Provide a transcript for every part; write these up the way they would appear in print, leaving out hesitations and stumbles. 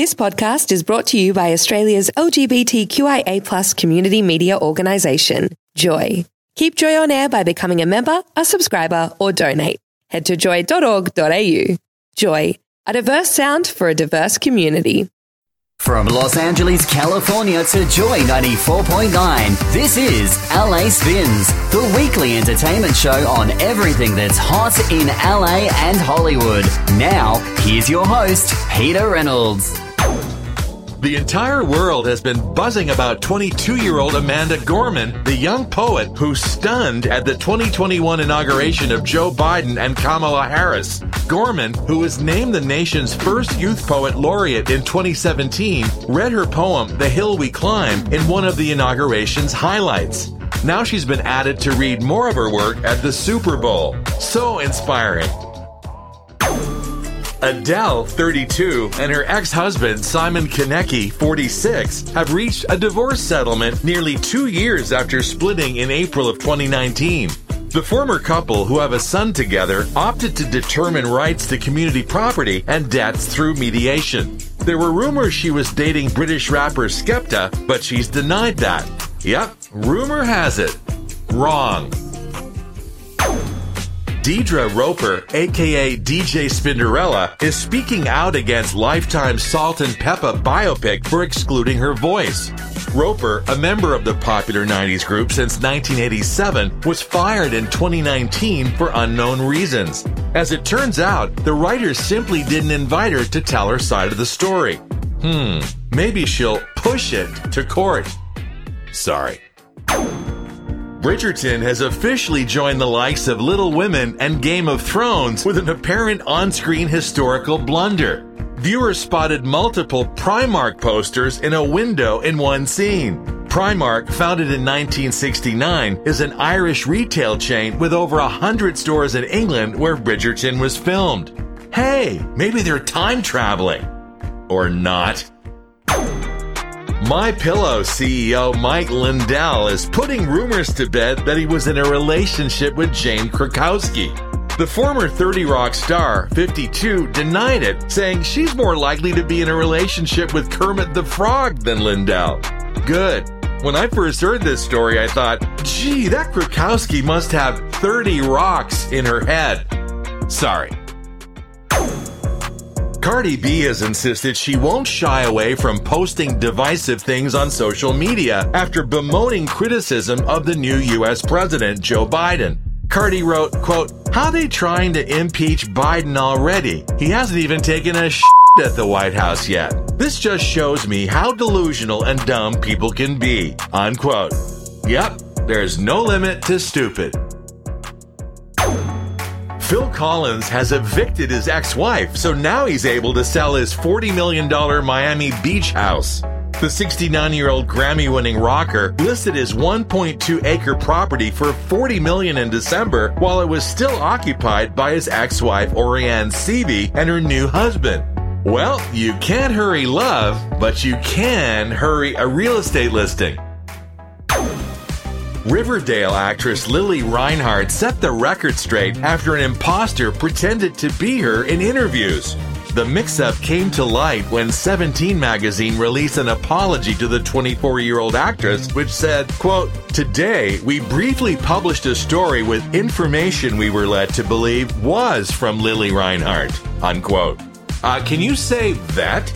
This podcast is brought to you by Australia's LGBTQIA+ community media organisation, Joy. Keep Joy on air by becoming a member, a subscriber, or donate. Head to joy.org.au. Joy, a diverse sound for a diverse community. From Los Angeles, California to Joy 94.9, this is LA Spins, the weekly entertainment show on everything that's hot in LA and Hollywood. Now, here's your host, Peter Reynolds. The entire world has been buzzing about 22-year-old Amanda Gorman, the young poet who stunned at the 2021 inauguration of Joe Biden and Kamala Harris. Gorman, who was named the nation's first youth poet laureate in 2017, read her poem, The Hill We Climb, in one of the inauguration's highlights. Now she's been added to read more of her work at the Super Bowl. So inspiring. Adele, 32, and her ex-husband, Simon Konecki, 46, have reached a divorce settlement nearly 2 years after splitting in April of 2019. The former couple, who have a son together, opted to determine rights to community property and debts through mediation. There were rumors she was dating British rapper Skepta, but she's denied that. Yep, rumor has it. Wrong. Deidre Roper, aka DJ Spinderella, is speaking out against Lifetime's Salt and Peppa biopic for excluding her voice. Roper, a member of the popular 90s group since 1987, was fired in 2019 for unknown reasons. As it turns out, the writers simply didn't invite her to tell her side of the story. Maybe she'll push it to court. Sorry. Bridgerton has officially joined the likes of Little Women and Game of Thrones with an apparent on-screen historical blunder. Viewers spotted multiple Primark posters in a window in one scene. Primark, founded in 1969, is an Irish retail chain with over 100 stores in England where Bridgerton was filmed. Hey, maybe they're time traveling. Or not. MyPillow CEO Mike Lindell is putting rumors to bed that he was in a relationship with Jane Krakowski. The former 30 Rock star, 52, denied it, saying she's more likely to be in a relationship with Kermit the Frog than Lindell. Good. When I first heard this story, I thought, gee, that Krakowski must have 30 rocks in her head. Sorry. Cardi B has insisted she won't shy away from posting divisive things on social media after bemoaning criticism of the new U.S. President, Joe Biden. Cardi wrote, quote, "How they trying to impeach Biden already? He hasn't even taken a shit at the White House yet. This just shows me how delusional and dumb people can be," unquote. Yep, there's no limit to stupid. Phil Collins has evicted his ex-wife, so now he's able to sell his $40 million Miami Beach house. The 69-year-old Grammy-winning rocker listed his 1.2-acre property for $40 million in December, while it was still occupied by his ex-wife Orianne Seavey and her new husband. Well, you can't hurry love, but you can hurry a real estate listing. Riverdale actress Lily Reinhart set the record straight after an imposter pretended to be her in interviews. The mix-up came to light when 17 magazine released an apology to the 24-year-old actress, which said, quote, "Today, we briefly published a story with information we were led to believe was from Lily Reinhart," unquote. Can you say that?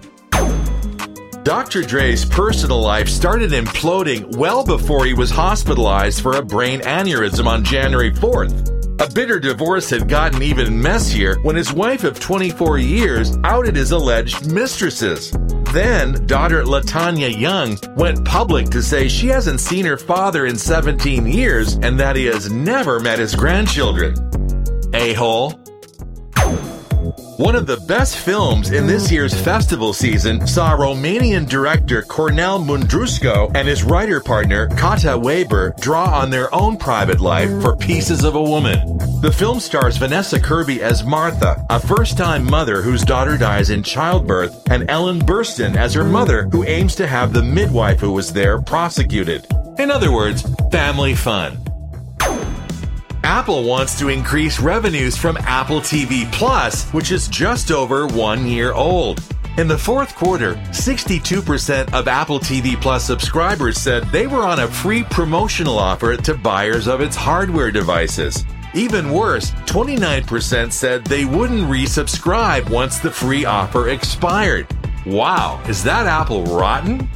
Dr. Dre's personal life started imploding well before he was hospitalized for a brain aneurysm on January 4th. A bitter divorce had gotten even messier when his wife of 24 years outed his alleged mistresses. Then, daughter LaTanya Young went public to say she hasn't seen her father in 17 years and that he has never met his grandchildren. A-hole. One of the best films in this year's festival season saw Romanian director Cornel Mundrușcu and his writer partner Kata Weber draw on their own private life for Pieces of a Woman. The film stars Vanessa Kirby as Martha, a first-time mother whose daughter dies in childbirth, and Ellen Burstyn as her mother, who aims to have the midwife who was there prosecuted. In other words, family fun. Apple wants to increase revenues from Apple TV Plus, which is just over 1 year old. In the fourth quarter, 62% of Apple TV Plus subscribers said they were on a free promotional offer to buyers of its hardware devices. Even worse, 29% said they wouldn't resubscribe once the free offer expired. Wow, is that Apple rotten?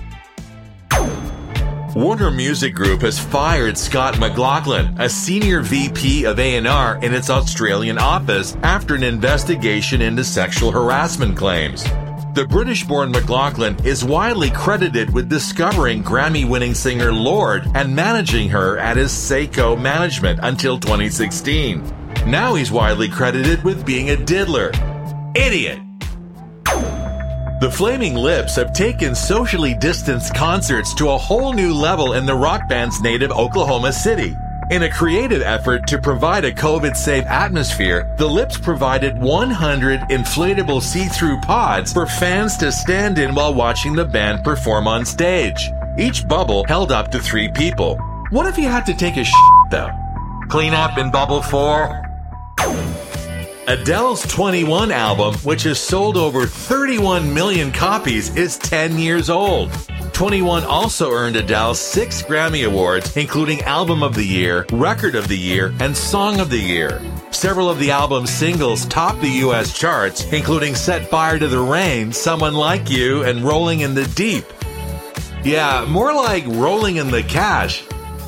Warner Music Group has fired Scott McLaughlin, a senior VP of A&R in its Australian office, after an investigation into sexual harassment claims. The British-born McLaughlin is widely credited with discovering Grammy-winning singer Lorde and managing her at his Seiko Management until 2016. Now he's widely credited with being a diddler. Idiot! The Flaming Lips have taken socially distanced concerts to a whole new level in the rock band's native Oklahoma City. In a creative effort to provide a COVID-safe atmosphere, the Lips provided 100 inflatable see-through pods for fans to stand in while watching the band perform on stage. Each bubble held up to 3 people. What if you had to take a though? Clean up in bubble 4? Adele's 21 album, which has sold over 31 million copies, is 10 years old. 21 also earned Adele 6 Grammy Awards, including Album of the Year, Record of the Year, and Song of the Year. Several of the album's singles topped the U.S. charts, including Set Fire to the Rain, Someone Like You, and Rolling in the Deep. Yeah, more like Rolling in the Cash.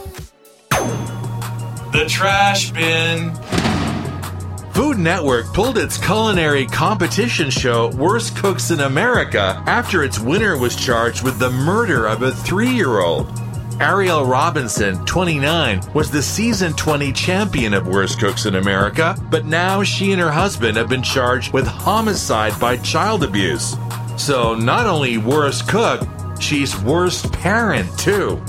The trash bin. Food Network pulled its culinary competition show Worst Cooks in America after its winner was charged with the murder of a 3-year-old. Ariel Robinson, 29, was the season 20 champion of Worst Cooks in America, but now she and her husband have been charged with homicide by child abuse. So not only worst cook, she's worst parent too.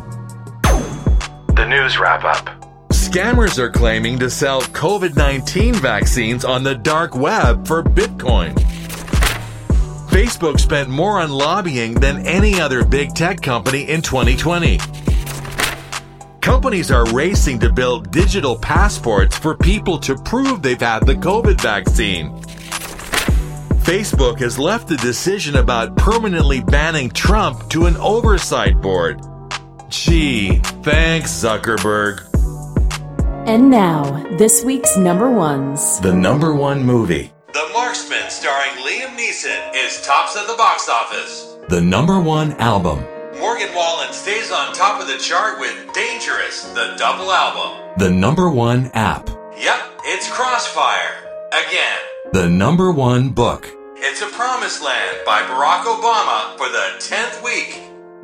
The news wrap-up. Scammers are claiming to sell COVID-19 vaccines on the dark web for Bitcoin. Facebook spent more on lobbying than any other big tech company in 2020. Companies are racing to build digital passports for people to prove they've had the COVID vaccine. Facebook has left the decision about permanently banning Trump to an oversight board. Gee, thanks, Zuckerberg. And now, this week's number ones. The number one movie. The Marksman, starring Liam Neeson, is tops of the box office. The number one album. Morgan Wallen stays on top of the chart with Dangerous, the double album. The number one app. Yep, it's Crossfire. Again. The number one book. It's a Promised Land by Barack Obama for the 10th week.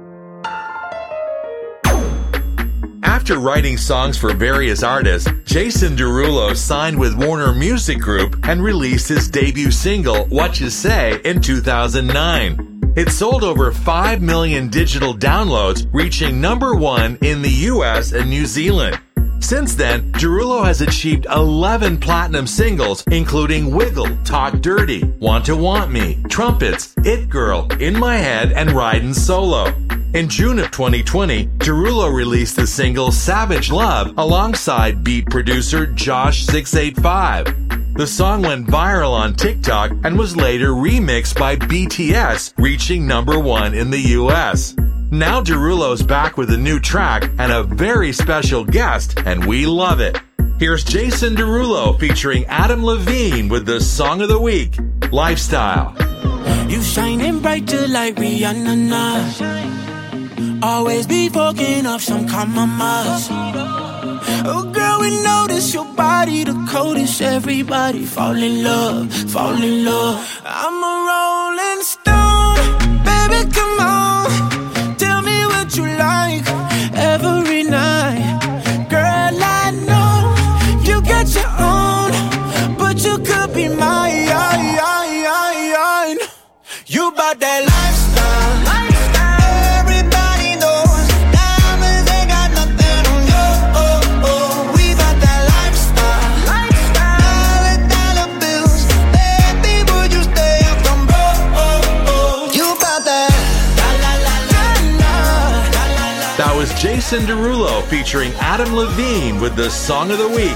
After writing songs for various artists, Jason Derulo signed with Warner Music Group and released his debut single, What You Say, in 2009. It sold over 5 million digital downloads, reaching number one in the US and New Zealand. Since then, Derulo has achieved 11 platinum singles, including Wiggle, Talk Dirty, Want to Want Me, Trumpets, It Girl, In My Head, and Ridin' Solo. In June of 2020, Derulo released the single Savage Love alongside beat producer Josh 685. The song went viral on TikTok and was later remixed by BTS, reaching number one in the US. Now Derulo's back with a new track and a very special guest, and we love it. Here's Jason Derulo featuring Adam Levine with the Song of the Week, Lifestyle. You shining brighter like Rihanna now. Always be fucking up some compromise. Oh girl, we notice your body the coldest. Everybody fall in love, fall in love. I'm a rolling stone, baby, come on. Tell me what you like every night. Girl, I know you got your own, but you could be mine. You bout that lifestyle. That was Jason Derulo featuring Adam Levine with the Song of the Week,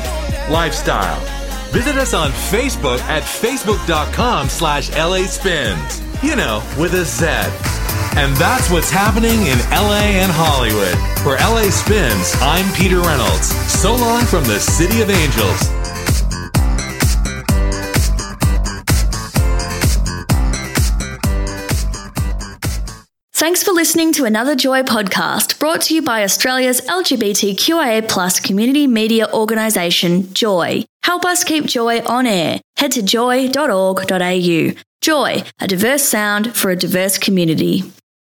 Lifestyle. Visit us on Facebook at facebook.com/LA Spins. You know, with a Z. And that's what's happening in LA and Hollywood. For LA Spins, I'm Peter Reynolds. So long from the City of Angels. Thanks for listening to another Joy podcast brought to you by Australia's LGBTQIA+ community media organisation, Joy. Help us keep Joy on air. Head to joy.org.au. Joy, a diverse sound for a diverse community.